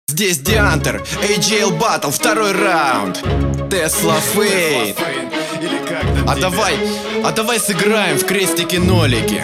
Здесь Диантер, AJL Battle, второй раунд. Tesla Fate. А давай сыграем в крестики-нолики.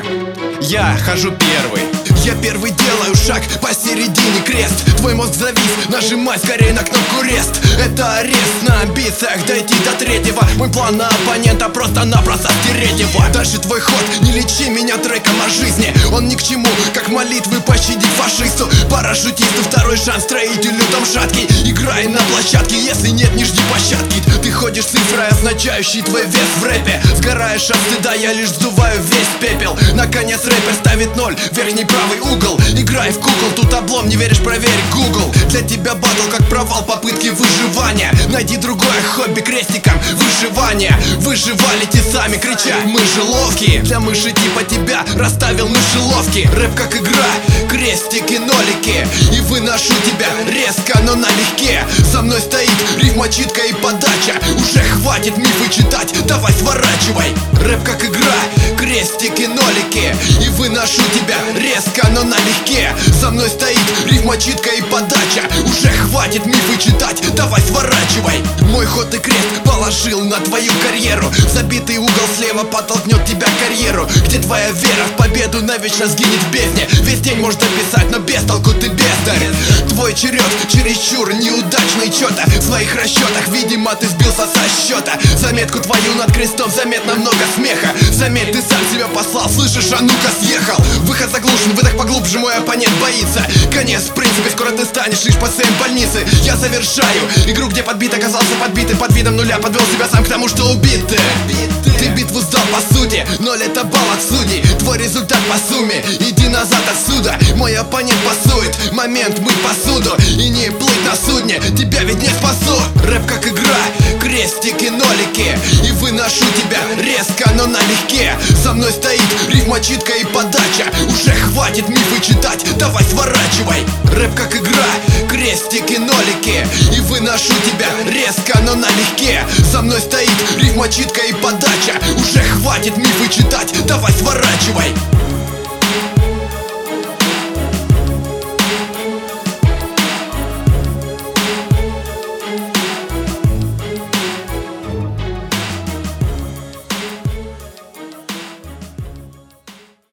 Я хожу первый. Я первый делаю шаг, посередине крест. Твой мозг завис, нажимай скорее на кнопку рест. Это арест на амбициях дойти до третьего. Мой план на оппонента просто-напросто стереть его. Дальше твой ход, не лечи меня треком о жизни. Он ни к чему, как молитвы пощадить фашисту. Парашютисту второй шанс, строителю там шаткий. Играй на площадке, если нет, не жди пощадки. Ты ходишь цифрой, означающей твой вес в рэпе. Сгораешь от стыда, я лишь сдуваю весь пепел. Наконец рэпер ставит 0, верхний правый угол. Играй в кукол, тут облом, не веришь, проверь Google. Для тебя батл как провал попытки выживания. Найди другое хобби крестиком выживания. Выживали сами, крича мы же ловкие. Для мыши типа тебя расставил мышеловки. Рэп как игра, крестики-нолики. И выношу тебя резко, но налегке. Со мной стоит рифма, читка и подача. Уже хватит мифы читать, давай сворачивай. Рэп как игра, крестики-нолики. И выношу тебя резко, но налегке. Со мной стоит рифма, читка и подача. Уже хватит мифы читать, давай сворачивай. Мой ход и крест положил на твою карьеру. Забитый угол слева подтолкнет тебя к карьеру. Где твоя вера в победу навечно сгинет в бездне. Весь день можно писать, но без толку ты бездарь. Твой черед чересчур неудачный чё-то. В своих расчетах, видимо, ты сбился со счета. Заметку твою над крестом заметно много смеха. Заметь, ты сам себя послал, слышишь, а ну-ка съехал. Выход заглушен, выдох поглубже, мой оппонент боится. Конец, в принципе, скоро ты станешь лишь пациент больницы. Я завершаю игру, где подбит оказался подбитый. Под видом нуля подвел себя сам к тому, что убит ты. Ты битву сдал по сути, 0 это балл от судей. Твой результат по сумме, иди назад отсюда. Мой оппонент пасует, момент мыть посуду. И не плыть на судне, тебя ведь не спасу. Рэп как игра, крестики-нолики. И выношу тебя резко, но налегке. Со мной стоит рифма, читка и подача. Уже хватит мифы читать, давай сворачивай. Рэп как игра, крестики-нолики. И выношу тебя резко, но налегке. Со мной стоит рифма, читка и подача. Уже хватит мифы читать, давай сворачивай.